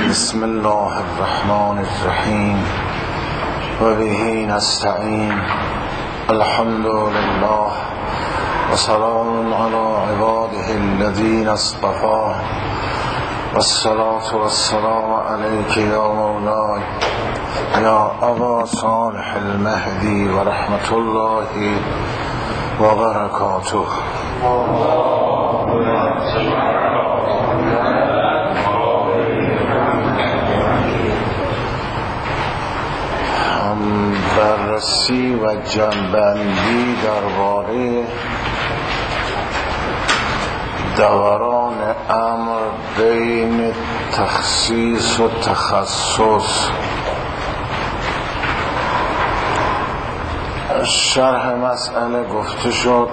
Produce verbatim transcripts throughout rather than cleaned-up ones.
بسم الله الرحمن الرحیم و به نستعین. الحمد لله و سلام علی عباده الذین اصطفى و الصلاة و السلام علیک یا مولای یا ابا صالح المهدی و رحمت الله و برکاته. بررسی و جنبندی درباره دوران امر بین تخصیص و تخصص. شرح مسئله گفته شد.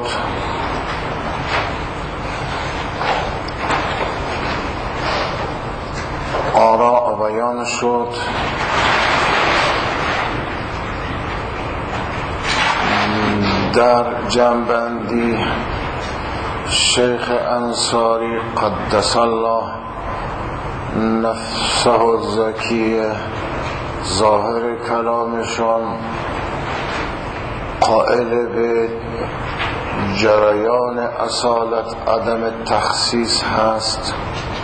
آراء بیان شد. در جنبندی شیخ انصاری قدس الله نفسه الزکیه ظاهر کلامشان قائل به جریان اصالت عدم تخصیص هست.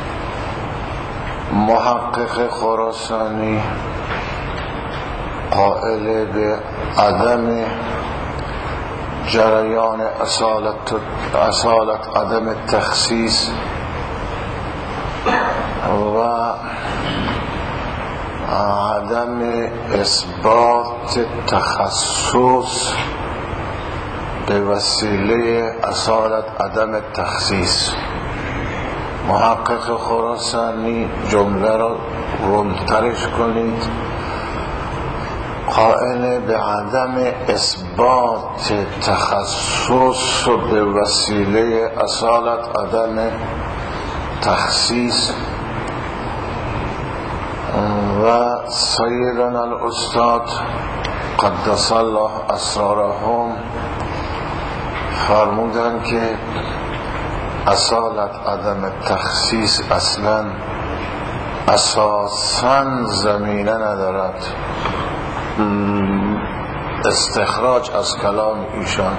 محقق خراسانی قائل به عدم جریان اصالت, اصالت عدم تخصیص و عدم اثبات تخصص به وسیله اصالت عدم تخصیص. محقق خراسانی جمله را رولترش کنید، قائل به عدم اثبات تخصص به وسیله اصالت عدم تخصیص و سیدنا الاستاد قدس الله اسرارهم فرمودن که اصالت عدم تخصیص اصلا اساساً زمینه ندارد. استخراج از کلام ایشان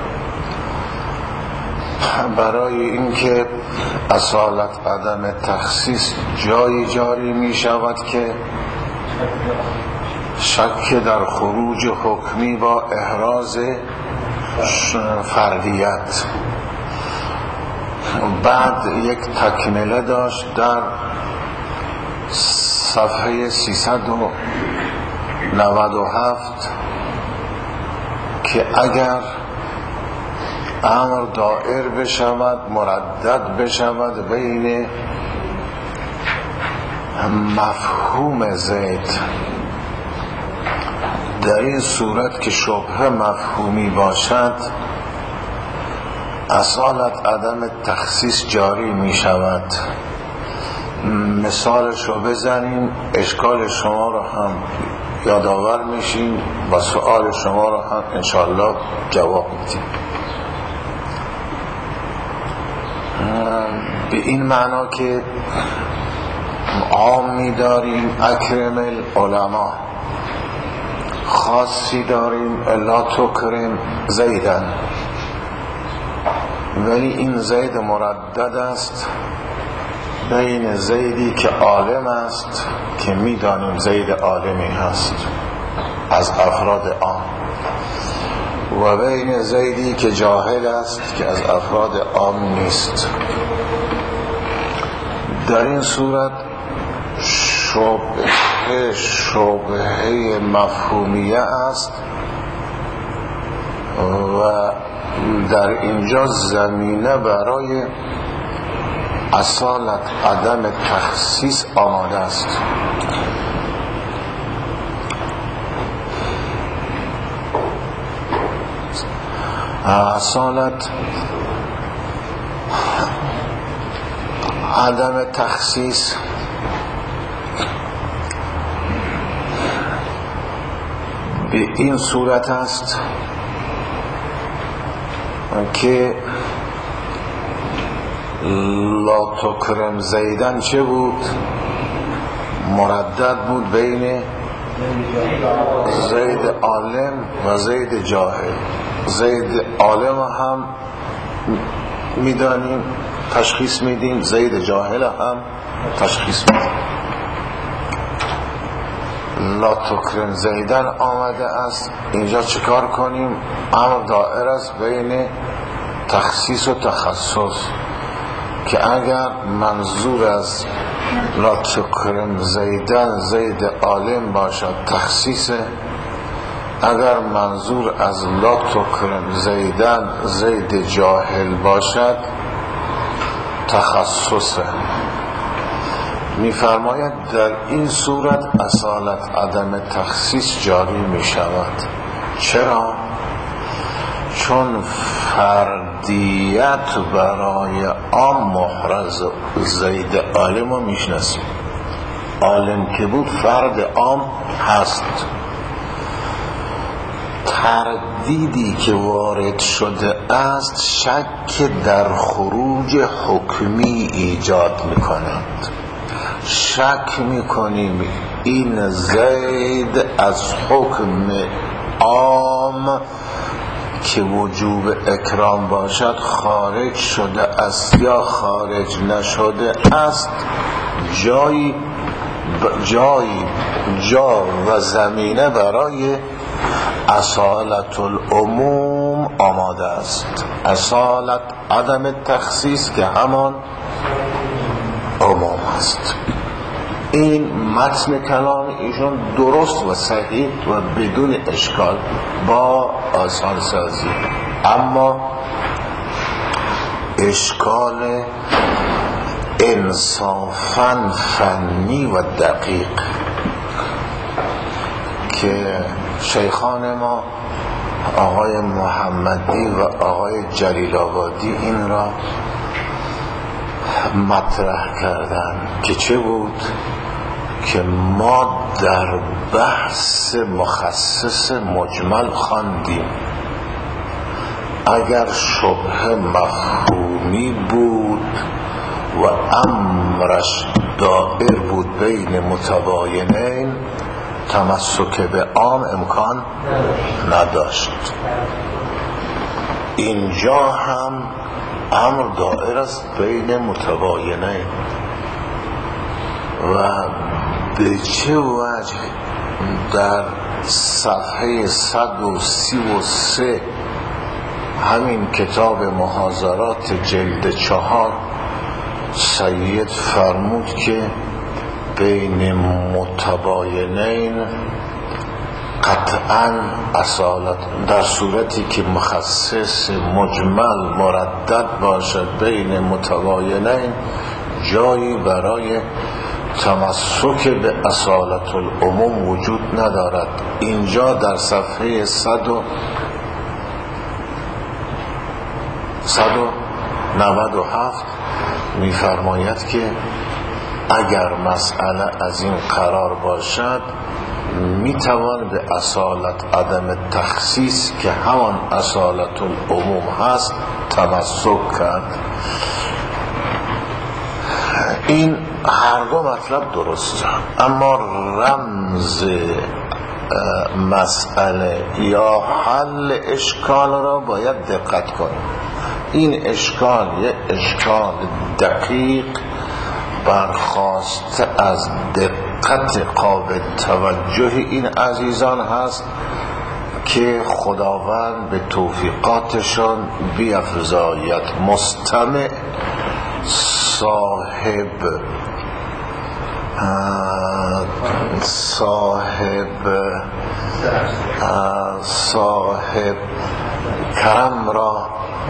برای اینکه اصالت عدم تخصیص جایی جاری می شود که شک در خروج حکمی با احراز فردیت. بعد یک تکمله داشت در صفحه سیصد و نود و هفت که اگر امر دائر بشود مردد بشود بین مفهوم زید، در این صورت که شبهه مفهومی باشد اصالت عدم تخصیص جاری می شود. مثالش رو بزنیم، اشکال شما رو هم یادآور میشیم و سؤال شما رو هم انشاءالله جواب میدیم. به این معنا که عامی داریم اکرم العلماء، خاصی داریم لا تکرم زیدن، ولی این زید مردد است بین زیدی که عالم است که میدانیم زید عالمی هست از افراد عام و بین زیدی که جاهل است که از افراد عام نیست. در این صورت شبهه شبهه مفهومیه است و در اینجا زمینه برای اصالت عدم تخصیص آماده است. اصالت عدم تخصیص به این صورت است که لا تکرم زیدن چه بود؟ مردد بود بین زید عالم و زید جاهل. زید عالم هم میدانیم تشخیص میدیم، زید جاهل هم تشخیص میدیم. لا تکرم زیدن آمده است. اینجا چیکار کنیم؟ امر دائر است بین تخصیص و تخصص، که اگر منظور از لا تکرم زیدن زید عالم باشد تخصیصه، اگر منظور از لا تکرم زیدن زید جاهل باشد تخصصه. می‌فرماید در این صورت اصالت عدم تخصیص جاری می شود. چرا؟ چون فردیت برای عام محرز زید عالم رو میشناسیم. عالم که بود فرد عام هست. تردیدی که وارد شده است شک در خروج حکمی ایجاد می‌کند. شک می‌کنیم این زید از حکم عام که وجوب اکرام باشد خارج شده است یا خارج نشده است. جایی جایی جا و زمینه برای اصالت العموم آماده است. اصالت عدم تخصیص که همان عموم است. این متن کلام ایشون درست و صحیح و بدون اشکال با آسان سازی، اما اشکال انصافاً فنی و دقیق که شیخان ما آقای محمدی و آقای جلیل آبادی این را مطرح کردن که چه بود؟ که ما در بحث مخصص مجمل خواندیم. اگر شبه مفهومی بود و امرش دائر بود بین متباینین، تمسک به عام امکان نداشت. اینجا هم امر دائر است بین متباینین و به چه وجه در صفحه صد و سی و سه همین کتاب محاضرات جلد چهار سید فرمود که بین متباینین قطعاً اصالت، در صورتی که مخصص مجمل مردد باشد بین متباینین جایی برای تمسک به اصالت العموم وجود ندارد. اینجا در صفحه صد و نود و هفت می‌فرماید که اگر مسئله از این قرار باشد میتوان به اصالت عدم تخصیص که همان اصالت العموم هست تمسک کرد. این هر دو مطلب درسته، اما رمز مسئله یا حل اشکال را باید دقت کنیم. این اشکال یه اشکال دقیق برخاسته از دقت قابل توجه این عزیزان هست که خداوند به توفیقاتشان بیفزاید. مستمع صاحب صاحب صاحب کرم را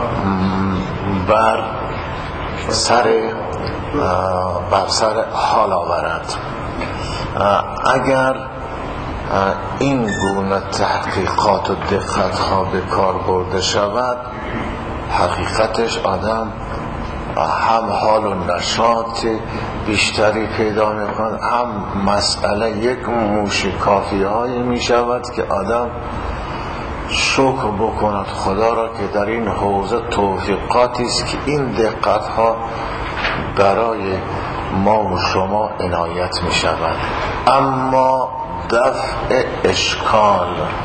بر سر بر سر حال آورد. اگر این گونه تحقیقات و دقت ها به کار برده شود، حقیقتش آدم هم حال و نشاط بیشتری پیدا میکند، هم مسئله یک موشکافی هایی میشود که آدم شکر بکند خدا را که در این حوزه توفیقاتی است که این دقت ها برای ما و شما عنایت می شود. اما دفع اشکال،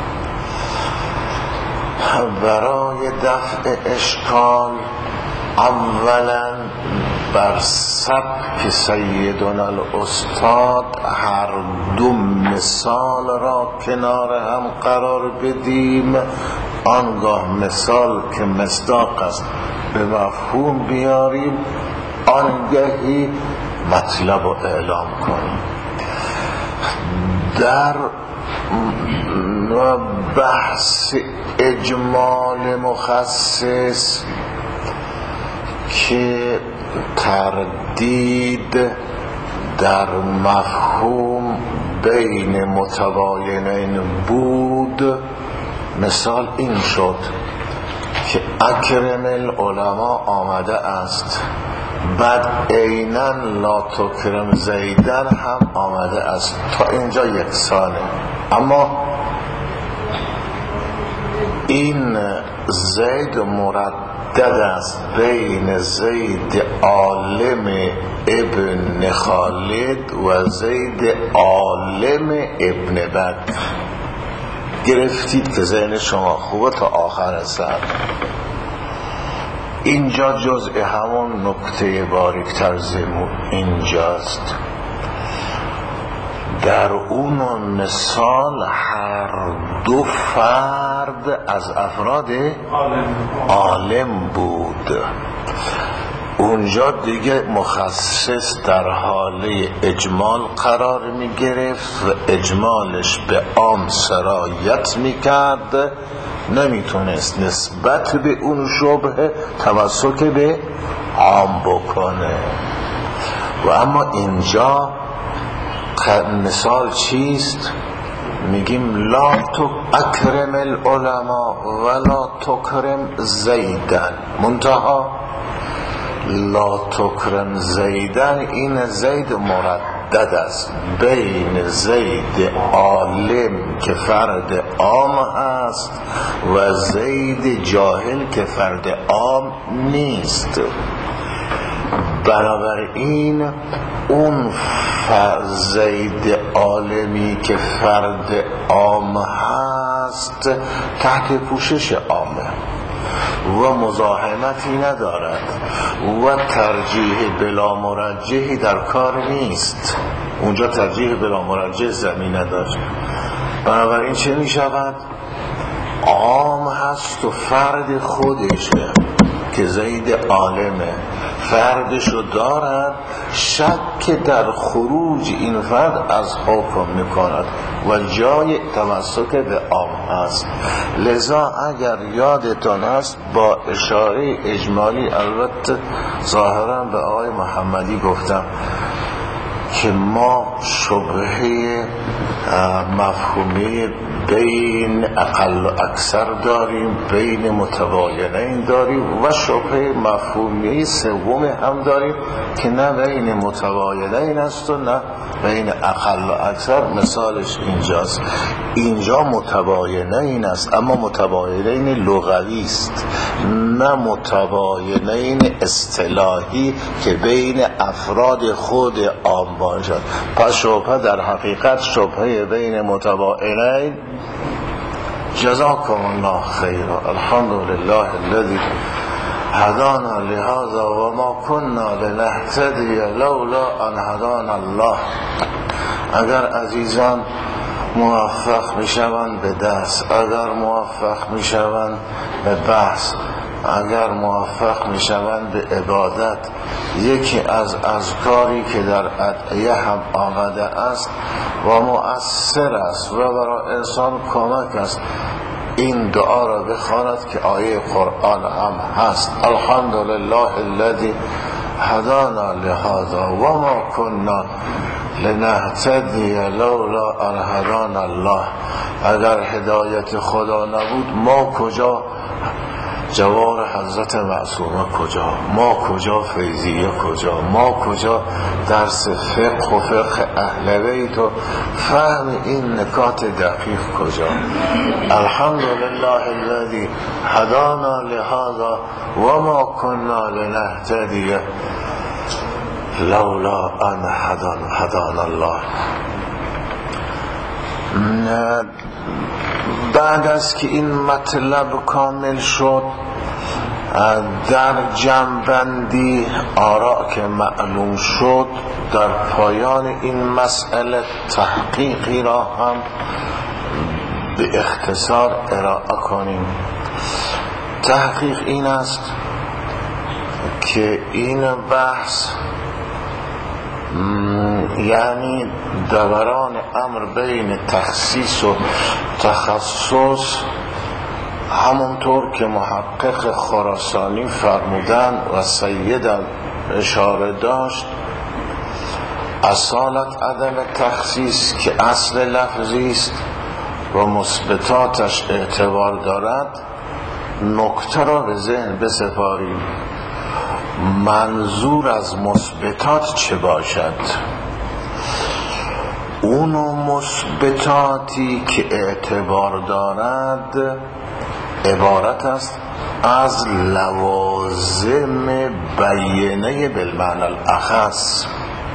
برای دفع اشکال اولا بر سبک سیدنا الاستاد هر دو مثال را کنار هم قرار بدیم، آنگاه مثال که مصداق است به مفهوم بیاریم، آنگهی مطلب رو اعلام کنیم. در بحث اجمال مخصص که تردید در مفهوم بین متباینین بود، مثال این شد که اکرم العلماء آمده است، بعد عیناً لا تکرم زیدن هم آمده است. تا اینجا یکسانه، اما این زید مردد است بین زید عالم ابن خالد و زید عالم ابن بکر. گرفتید که ذهن شما خوبه تا آخر سر. اینجا جزء همون نکته باریکتر زمون اینجاست. در اون مثال هر دو فرد از افراد عالم بود. اونجا دیگه مخصص در حاله اجمال قرار می گرفت و اجمالش به عام سرایت می کرد، نمیتونست نسبت به اون شبه تمسک به عام بکنه. و اما اینجا مثال چیست؟ میگیم لا تو اکرم العلماء ولا تکرم زیدن، منتها لا تکرم زیدن این زید مردد است بین زید عالم که فرد عام هست و زید جاهل که فرد عام نیست. بنابراین اون زید عالمی که فرد عام هست تحت پوشش عامه و مزاحمتی ندارد و ترجیح بلا مرجحی در کار نیست. اونجا ترجیح بلا مرجح زمینه داشت. بنابراین چه می شود؟ عام هست و فرد خودشه که زید عالمه، فردشو دارد، شک در خروج این فرد از حکم میکند و جای تمسک به عام هست. لذا اگر یادتان هست با اشاره اجمالی، البته ظاهرا به آقای محمدی گفتم که ما شبهه مفهومی بین اقل و اکثر داریم، بین متباینین داریم و شبهه مفهومی سوم هم داریم که نه بین متباینین است و نه بین اقل و اکثر. مثالش اینجاست. اینجا متباینین است اما متباینین لغوی است، نه متباینین اصطلاحی که بین افراد خود عام باشد. پس شبهه در حقیقت شبهه بین متباینین. جزاكم الله خيرا. الحمد لله الذي هدانا لهذا وما كنا لنهتدي لولا ان هدانا الله. اگر عزیزان موفق میشوند به درس، اگر موفق میشوند به بحث، اگر موفق میشوند به عبادت، یکی از اذکاری که در ادعیه هم آمده است و مؤثر است و برای انسان کمک است، این دعا را بخواند که آیه قرآن هم هست. الحمدلله الذی هدانا لهذا و ما كنا لنهتدی لولا ان هدانا الله. اگر هدایت خدا نبود ما کجا؟ جوار حضرت معصومه کجا؟ ما کجا؟ فیضیه کجا؟ ما کجا؟ درس فقه و فقه اهل بیت و فهم این نکات دقیق کجا؟ الحمدلله الذی هدانا لهذا و ما كنا لنهتدی لولا ان هدان هدان الله. بعد از که این مطلب کامل شد، در جمع‌بندی آراء که معلوم شد، در پایان این مسئله تحقیقی را هم به اختصار ارائه کنیم. تحقیق این است که این بحث یعنی دوران امر بین تخصیص و تخصص، همونطور که محقق خراسانی فرمودن و سید اشاره داشت، اصالت عدم تخصیص که اصل لفظی است و مثبتاتش اعتبار دارد، نکته را به ذهن بسپاریم. منظور از مثبتات چه باشد؟ اون مثبتاتی که اعتبار دارد عبارت است از لوازم بیینه بالمعنی الاخص.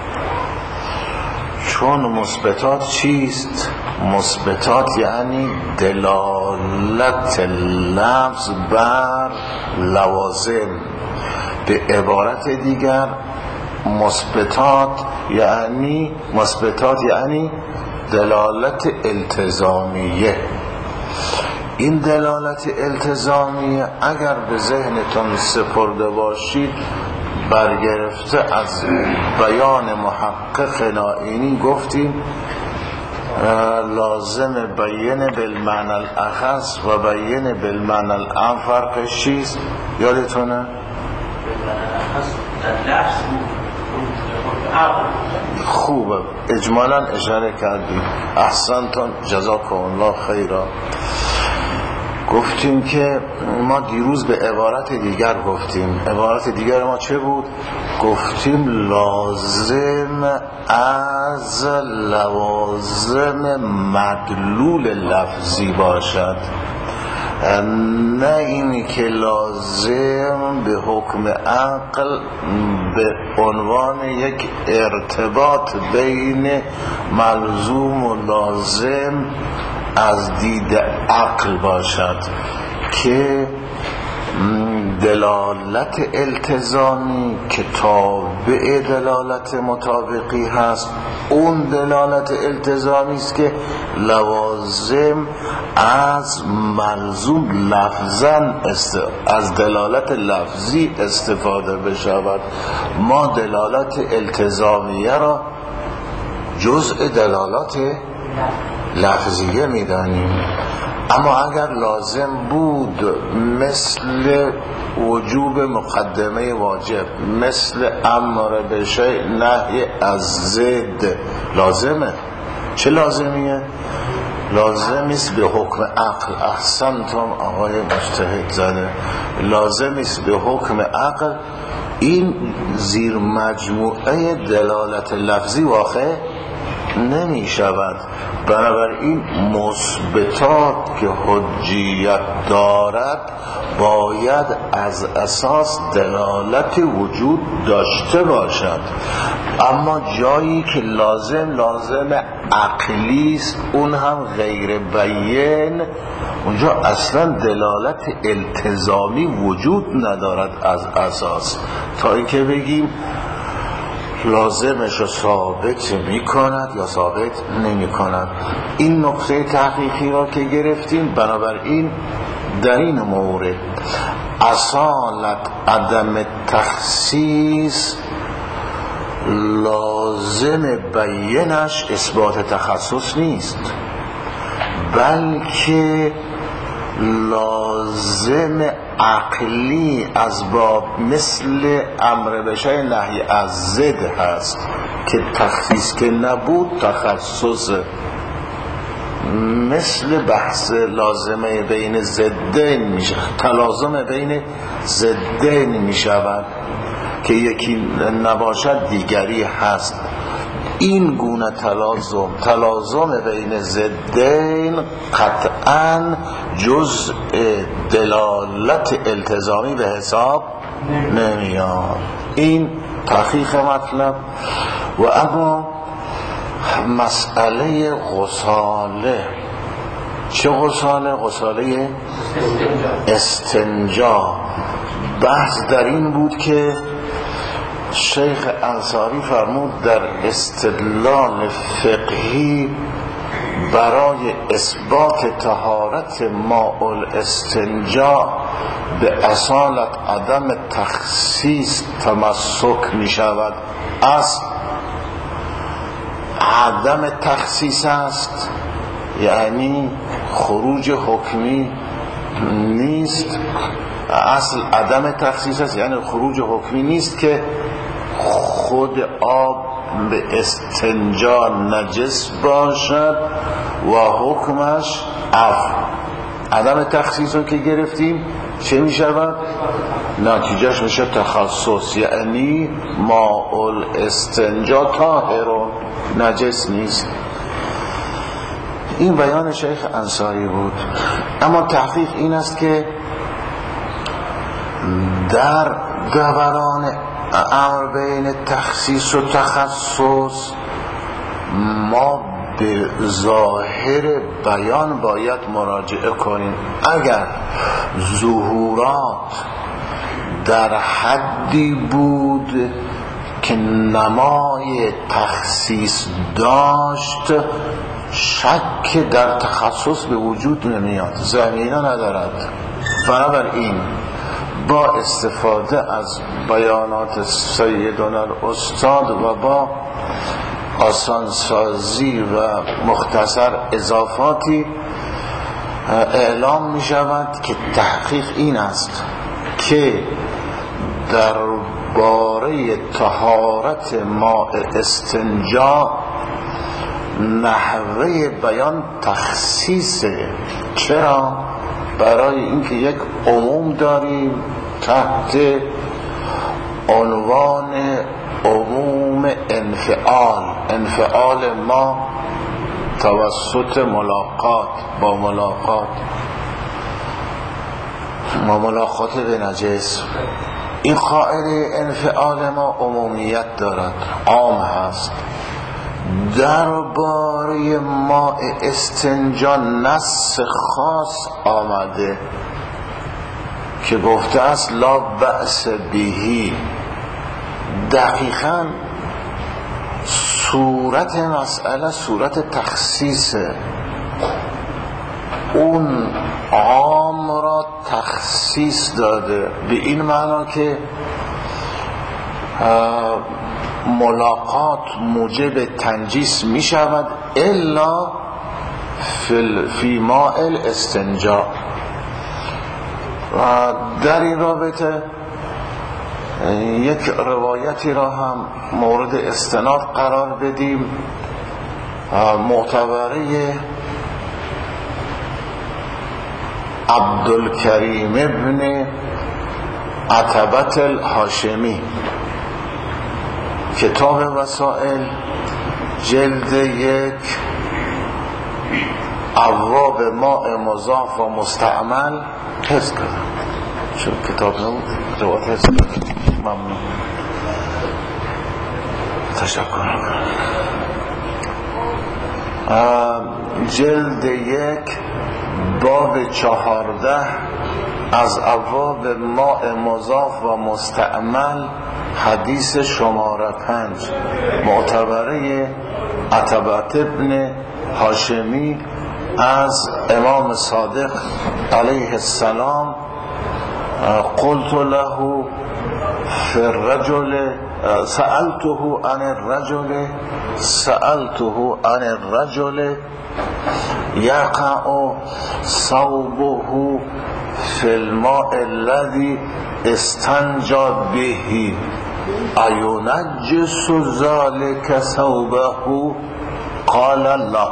چون مثبتات چیست؟ مثبتات یعنی دلالت لفظ بر لوازم. به عبارت دیگر مثبتات یعنی مثبتات یعنی دلالت التزامیه. این دلالت التزامیه اگر به ذهنتون سپرده باشید، برگرفته از بیان محقق نائینی گفتیم لازم بیان بالمعنی الاخص و بیان بالمعنی العام فرقش چیست؟ یادتونه؟ خوبه، اجمالا اشاره کردیم. احسنتون، جزاکم الله خیرا. گفتیم که ما دیروز به عبارت دیگر گفتیم. عبارت دیگر ما چه بود؟ گفتیم لازم از لوازم مدلول لفظی باشد، نه اینی که لازم به حکم عقل به عنوان یک ارتباط بین ملزوم و لازم از دید عقل باشد که دلالت التزامی که تابع دلالت مطابقی هست، اون دلالت التزامی است که لوازم از ملزوم لفظاً است... از دلالت لفظی استفاده بشود. ما دلالت التزامیه را جزء دلالات لفظیه میدانیم. اما اگر لازم بود مثل وجوب مقدمه واجب، مثل امر به شیء نهی از ضد، لازمه. چه لازمیه؟ لازمیست به حکم عقل. احسنتم آقای مجتهد زاده، لازمیست به حکم عقل. این زیر مجموعه دلالت لفظی واقع نمی شود. بنابراین مثبتات که حجیت دارد باید از اساس دلالت وجود داشته باشد. اما جایی که لازم لازم عقلی است، اون هم غیر بیان، اونجا اصلا دلالت التزامی وجود ندارد از اساس، تا اینکه بگیم لازمش رو ثابت می کند یا ثابت نمی کند. این نقطه تحقیقی را که گرفتیم، بنابراین در این مورد اصالت عدم تخصیص لازم بیانش اثبات تخصص نیست، بلکه لازم عقلی از باب مثل امر به شیء نهی از ضد هست که تخصیص که نبود تخصص، مثل بحث لازمه بین ضدین میشه، تلازم بین ضدین میشود که یکی نباشد دیگری هست. این گونه تلازم تلازم بین ضدین قطعاً جزء دلالت التزامی به حساب نمیاد. این تحقیق مطلب. و اما مسئله غساله، چه غساله؟ غساله استنجا. بحث در این بود که شیخ انصاری فرمود در استدلال فقهی برای اثبات طهارت ماء الاستنجا به اصالت عدم تخصیص تمسک می شود. اصل عدم تخصیص است، یعنی خروج حکمی نیست. اصل عدم تخصیص است یعنی خروج حکمی نیست که خود آب به استنجا نجس باشد و حکمش عفو. عدم تخصیص رو که گرفتیم چه می شود؟ نتیجهش میشه تخصص، یعنی ماء الاستنجا طاهر، نجس نیست. این بیان شیخ انصاری بود. اما تحقیق این است که در دوران امر بین تخصیص و تخصص ما به ظاهر بیان باید مراجعه کنیم. اگر ظهورات در حدی بود که نمای تخصیص داشت، شک در تخصص به وجود نمیاد، زمینه ندارد. بنابراین با استفاده از بیانات سیدنا الاستاد و با آسانسازی و مختصر اضافاتی اعلام می شود که تحقیق این است که در باره طهارت ماء استنجا نحوه بیان تخصیصه. چرا؟ برای اینکه یک عموم داریم تحت عنوان عموم انفعال. انفعال ما توسط ملاقات با ملاقات ما ملاقات به نجس. این قاعده انفعال ما عمومیت دارد، عام هست. درباره ماء استنجا نص خاص آمده که گفته است لا بأس بهی. دقیقاً صورت مسئله صورت تخصیصه. اون عام را تخصیص داده به این معنا که ملاقات موجب تنجیس می شود الا فی, فی ماء الاستنجا. و در این رابطه یک روایتی را هم مورد استناد قرار بدیم، معتبره عبدالکریم ابن عتبت الهاشمی، کتاب وسائل، جلد یک، ابواب ماء مضاف و مستعمل. حفظ کردم چون کتاب نبود، روایت حفظ کردم. ممنون، تشکر. جلد یک باب چهارده از ابواب ماء مضاف و مستعمل، حدیث شماره پنج، معتبره عتبت ابن هاشمی از امام صادق علیه السلام. قلت له فی الرجل سألته عن الرجل سألته عن الرجل یقع ثوبه فی الماء الذي استنجى به اینجس ذلك ثوبه؟ قال لا.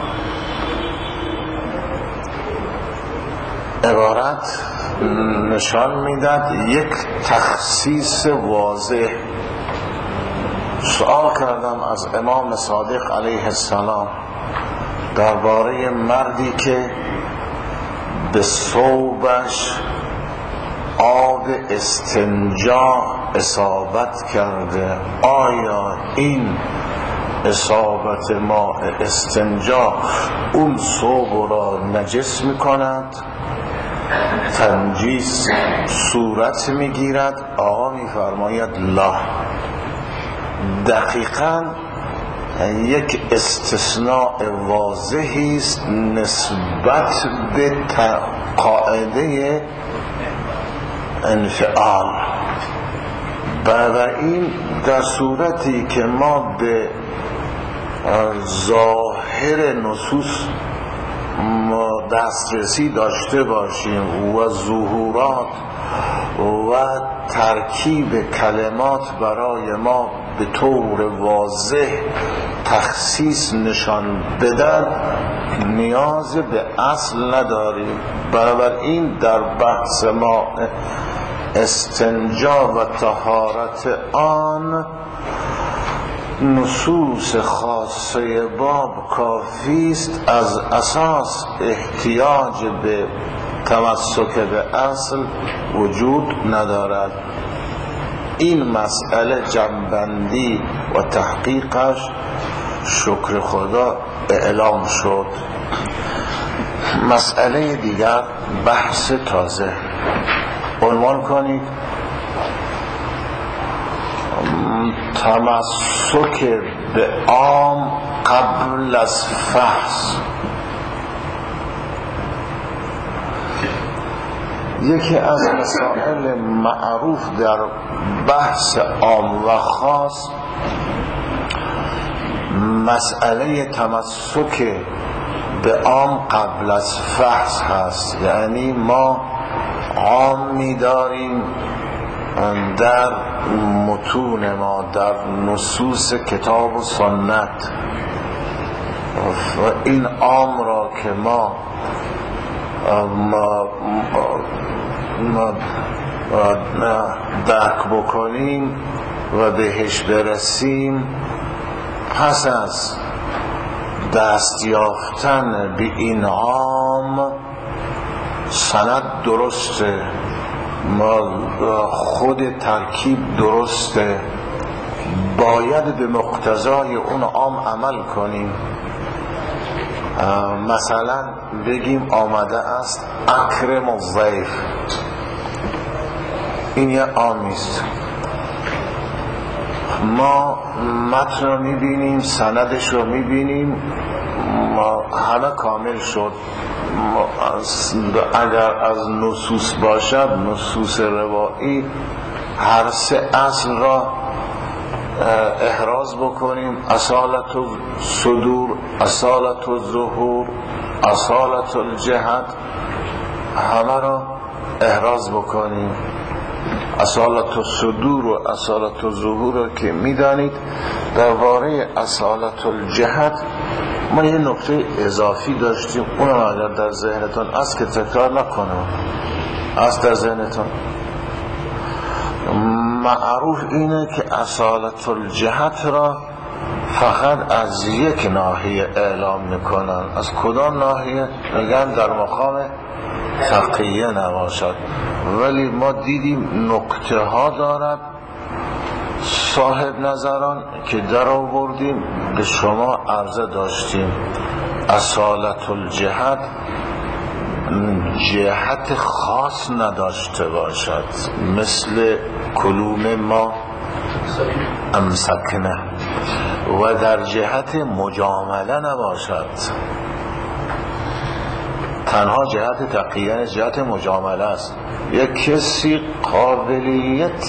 عبارت نشان میداد یک تخصیص واضح. سوال کردم از امام صادق علیه السلام درباره مردی که به ثوبش آب استنجا اصابت کرده، آیا این اصابت ماء استنجا اون ثوب را نجس میکند؟ تنجیس صورت میگیرد؟ آقا میفرماید لا. دقیقاً یک استثناء واضحی است نسبت به قاعده انفعال. بنابراین در صورتی که ما به ظاهر نصوص دسترسی داشته باشیم و ظهورات و ترکیب کلمات برای ما به طور واضح تخصیص نشان بدن، نیاز به اصل نداریم. بنابراین در بحث ما استنجا و طهارت آن نصوص خاصه باب کافی است، از اساس احتیاج به تمسک به اصل وجود ندارد. این مسئله جنبندی و تحقیقش شکر خدا اعلام شد. مسئله دیگر بحث تازه عنوان کنید تمسک به عام قبل از فحص. یکی از مسائل معروف در بحث عام و خاص مسئله تمسک به عام قبل از فحص هست. یعنی ما عام می‌داریم در متون ما، در نصوص کتاب و سنت، و این عام را که ما ما ما درک بکنیم و بهش برسیم، پس از دست یافتن به این عام سند درسته، ما خود ترکیب درسته، باید به مقتضای اون عام عمل کنیم. مثلا بگیم آمده است اکرم الضیف، این یه عامیست، ما متن رو میبینیم، سندش رو میبینیم، همه کامل شد. اگر از نصوص باشد، نصوص روایی، هر سه اصل را احراز بکنیم، اصالت الصدور، اصالت الظهور، اصالت الجهت، همه را احراز بکنیم. اصالت الصدور و اصالت الظهور را که میدانید، درباره اصالت الجهت ما یه نکته اضافی داشتیم، اونم اگر در ذهنتون است که تکرار نکنم. است در ذهنتون معروف اینه که اصالت الجهت را فقط از یک ناحیه اعلام میکنن. از کدام ناحیه؟ میگن در مقام تقیه نباشد، ولی ما دیدیم نکته ها دارد صاحب نظران که در آوردیم به شما عرضه داشتیم. اصالت الجهت جهت خاص نداشته باشد، مثل کلوم ما امسکنه، و در جهت مجامله نباشد. تنها جهت تقیه جهت مجامله است. یک کسی قابلیت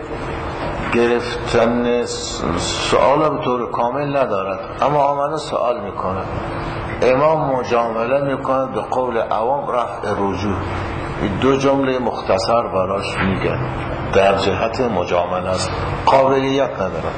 گرفتن سوال به طور کامل ندارد، اما آمده سوال میکنه، امام مجامله میکنه، به قول عوام رفع رجوع، دو جمله مختصر براش میگه، در جهت مجامله است، قابلیت ندارد،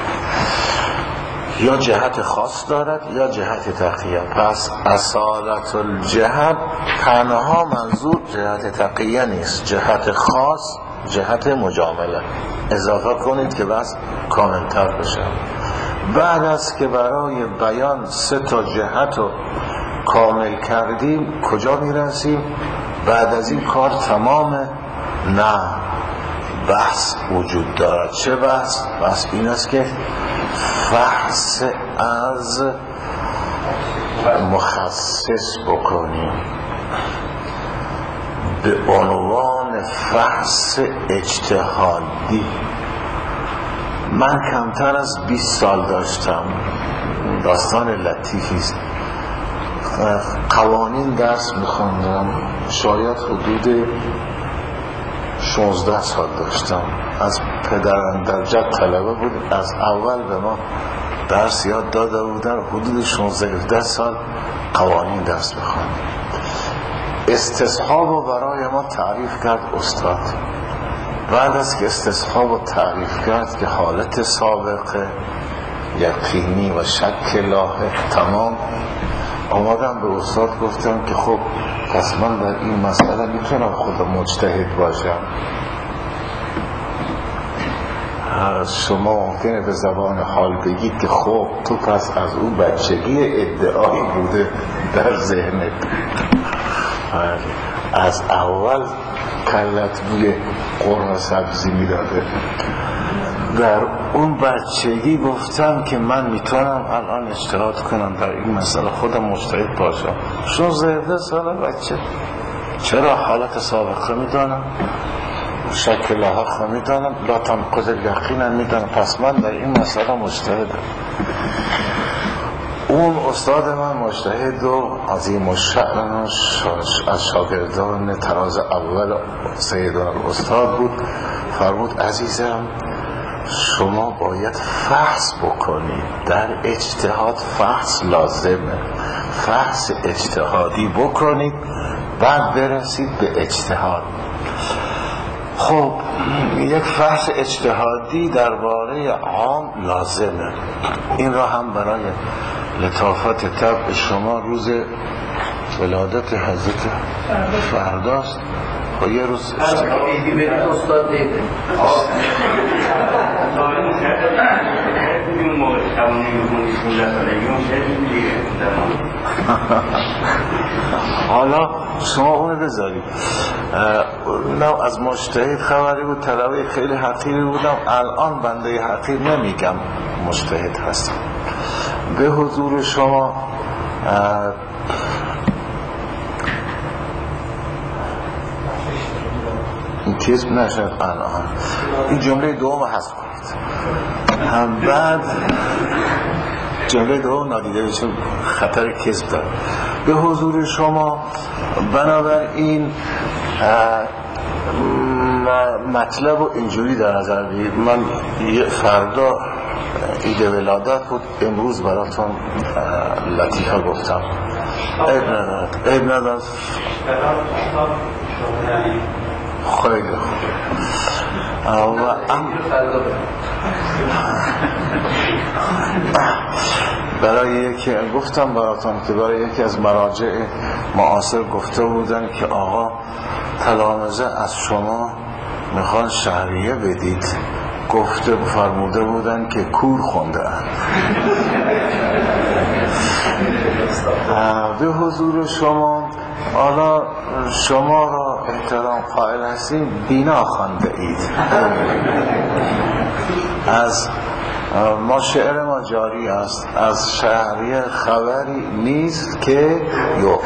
یا جهت خاص دارد یا جهت تقیه. پس اصالت الجهت تنها منظور جهت تقیه نیست، جهت خاص جهت مجامله. اضافه کنید که بس کاملتر بشه. بعد از که برای بیان سه تا جهت رو کامل کردیم، کجا میرسیم؟ بعد از این کار تمامه؟ نه، بحث وجود دارد. چه بحث؟ بحث این است که فحص از مخصص بکنیم به عنوان فحص اجتهادی. من کمتر از بیست سال داشتم، داستان لطیفی است، قوانین درس میخوندم، شاید حدود شانزده سال داشتم. از پدرم در جد طلبه بود، از اول به ما درس یاد داده بودن، حدود شانزده سال قوانین درس میخوندم. استصحاب رو برای ما تعریف کرد استاد. بعد از که استصحاب رو تعریف کرد که حالت سابقه یقینی و شک لاحق تمام، آمدم به استاد گفتم که خب پس من در این مسئله میتونم خودم مجتهد باشم. شما ممکنه به زبان حال بگید که خب تو پس از اون بچگی ادعایی بوده در ذهنت، از اول کلت بوی قرمه سبزی میداده. در اون بچگی گفتم که من میتونم الان اجتهاد کنم در این مسئله، خودم مجتهد باشم. شانزده سال بچه، چرا حالت سابقه میدانم، شکل لاحق میدانم، لا تنقض الیقین میدانم، پس من در این مسئله مجتهدم. اون استاد من مجتهد و عظیم الشأن از شاگردان طراز اول سیدنا الاستاد بود. فرمود عزیزم شما باید فحص بکنید، در اجتهاد فحص لازمه، فحص اجتهادی بکنید بعد برسید به اجتهاد. خب یک فحص اجتهادی درباره عام لازمه. این را هم برای لطافت طبع شما روز ولادت حضرت فرداست و یه روز ایدی برید استاد دیده اون موقع شبانه میکنی سونده سالگی اون شدید دیگه. حالا شما اونو بذارید. نه از مجتهد خبری بود، طلبه خیلی حقیری بودم، الان بنده حقیر نمیگم مجتهد هستم. به حضور شما این چیز نشد الان این جمله دوم حذف کنید، هم بعد جمله دوم نادیده بشه، خطر کذب داره. به حضور شما بنابراین مطلب رو اینجوری در نظر بگیرید. من فردا عید ولادت بود، امروز براتون لطیفه گفتم. عیب ندارد، عیب ندارد، خیلی خوب. برای یکی گفتم براتون که برای یکی از مراجع معاصر گفته بودن که آقا تلامذه از شما میخوان شهریه بدید، گفته فرموده بودن که کور خونده اند. به حضور شما حالا شما را احترام قائل هستیم، بینا خوانده اید. از ما شعر ما جاری است، از شهریه خبری نیست که یو.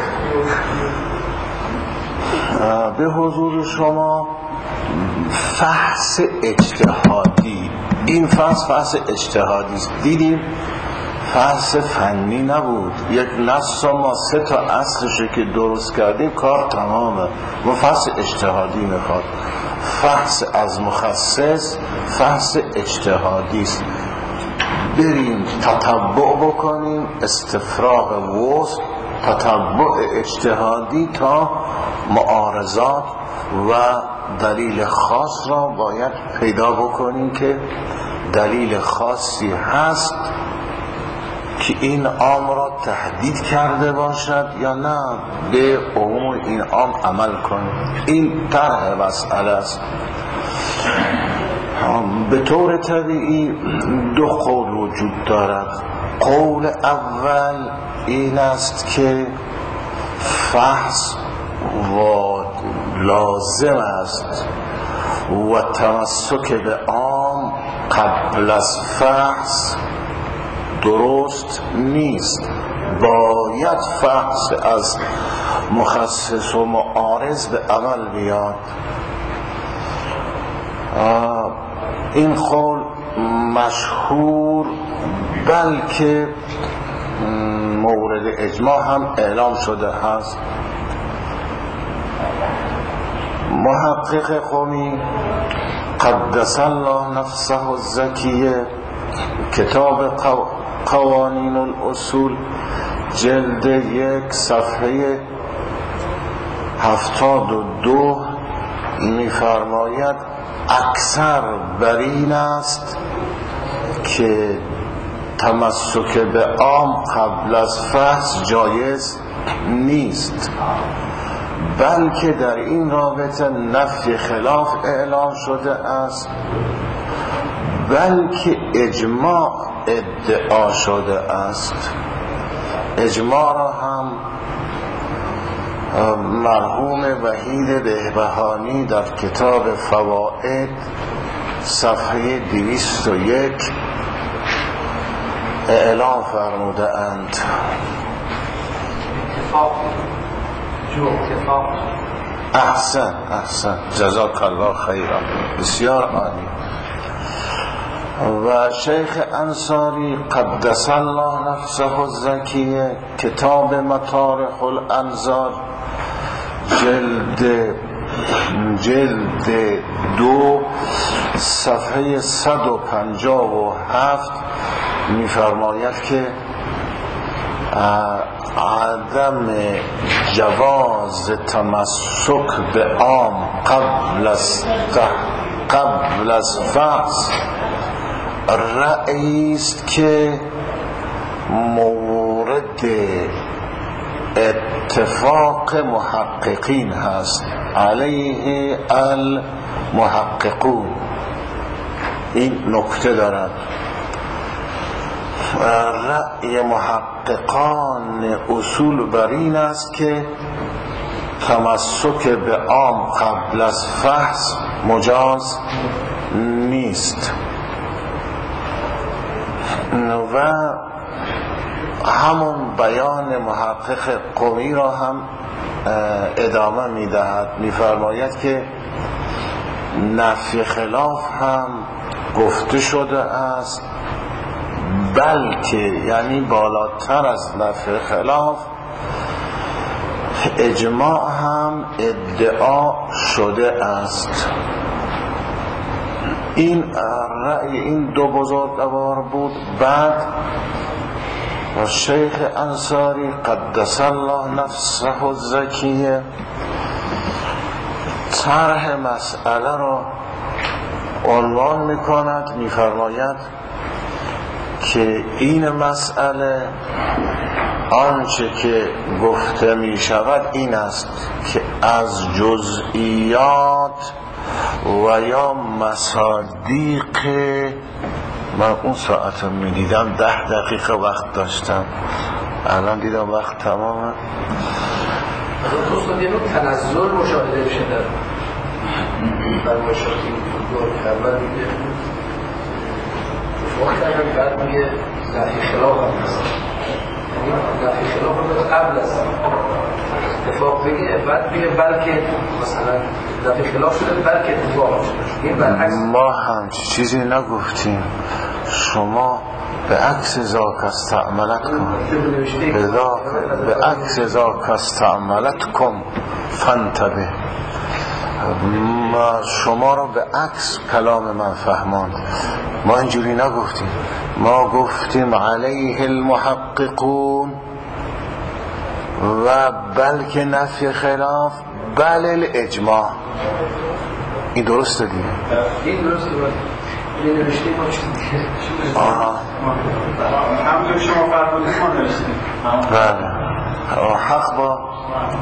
به حضور شما فحص اجتهادی، این فحص فحص اجتهادی است. دیدیم فحص فنی نبود، یک نص ما سه تا اصلشو که درست کردیم کار تمامه. ما فحص اجتهادی میخواد، فحص از مخصص فحص اجتهادی است. بریم تتبع بکنیم، استفراغ وصف، تتبع اجتهادی تا معارضات و دلیل خاص را باید پیدا بکنیم که دلیل خاصی هست که این عام را تهدید کرده باشد یا نه به عموم این عام عمل کنیم. این طرح مسئله است. به طور طبیعی دو قول وجود دارد. قول اول این است که فحص و لازم است و تمسک به عام قبل از فحص درست نیست. باید فحص از مخصص و معارض به عمل بیاد. این قول مشهور بلکه مورد اجماع هم اعلام شده هست. محقق قمی قدس الله نفسه الزکیه کتاب قوانین الاصول جلد یک صفحه هفتاد و دو می‌فرماید اکثر بر این است که تمسک به عام قبل از فحص جایز نیست، بلکه در این رابطه نفی خلاف اعلام شده است، بلکه اجماع ادعا شده است. اجماع را هم مرحوم وحید بهبهانی در کتاب فوائد صفحه دویست و یک اعلام فرموده اند. احسن احسن جزاک الله خیرا، بسیار عالی. و شیخ انصاری قدس الله نفسه الزکیه کتاب مطارح الانظار جلد جلد دو صفحه صد و پنجاه و هفت می‌فرماید که عدم جواز تمسک به عام قبل از قبل از فحص رأیی است که مورد اتفاق محققین هست، علیه المحققون. این نکته دارد. رأی محققان اصول بر این است که تمسک به عام قبل از فحص مجاز نیست و همون بیان محقق قمی را هم ادامه می‌دهد. می‌فرماید که نفی خلاف هم گفته شده است، بلکه یعنی بالاتر از نفی خلاف اجماع هم ادعا شده است. این رأی این دو بزرگوار بود. بعد و شیخ انصاری قدس الله نفسه الزکیه طرح مسئله را عنوان می‌کند، می‌فرماید که این مسئله آنچه که گفته می شود این است که از جزئیات و یا مصادیق، من اون ساعت می دیدم ده دقیقه وقت داشتم، الان دیدم وقت تمامه. دوستان یه نوع تنزل مشاهده بشه در در مشاهده اول میگه وقت هم بعد میگه نفی خلاف هم هست، نفی خلاف هم قبل از اتفاق بگه، بعد میگه بلکه مثلا نفی خلاف شده بلکه اتفاق شده. این برعکس ما هم چیزی نگفتیم، شما به عکس ذاک استعملت کن به عکس ذاک استعملت کن فانتبه. ما شما رو به عکس کلام من فهماند. ما اینجوری نگفتیم، ما گفتیم علیه المحققون و بلکه نفی خلاف بل الاجماع. این درسته دیگه؟ این درسته باید این نوشته ما چون آها همونطور شما فرمودید ما نوشتیم. بله حق با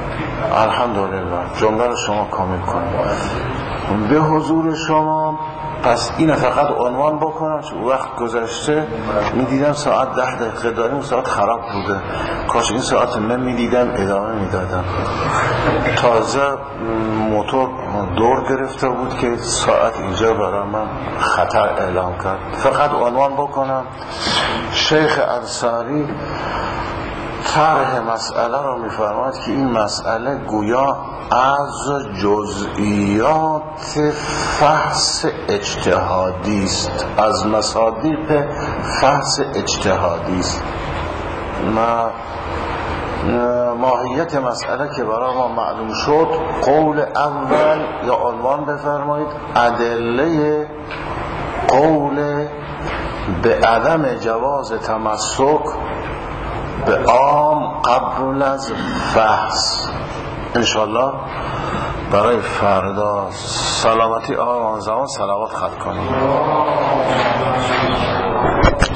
الحمدلله جمله رو شما کامل کنید. به حضور شما پس اینو فقط عنوان بکنم چون وقت گذشته میدیدم ساعت ده دقیقه داریم و ساعت خراب بوده، کاش این ساعت من میدیدم ادامه میدادم. تازه موتور دور گرفته بود که ساعت اینجا برای من خطر اعلام کرد. فقط عنوان بکنم شیخ انصاری طرح مسئله رو میفرماید که این مسئله گویا از جزئیات فحص اجتهادی است، از مصادیق فحص اجتهادی است. ما ماهیت مسئله که برای ما معلوم شد، قول اول یا عنوان بفرمایید ادله قول به عدم جواز تمسک به عام قبل از بحث. انشالله برای فردا سلامتی آقای زمان صلوات ختم کنیم.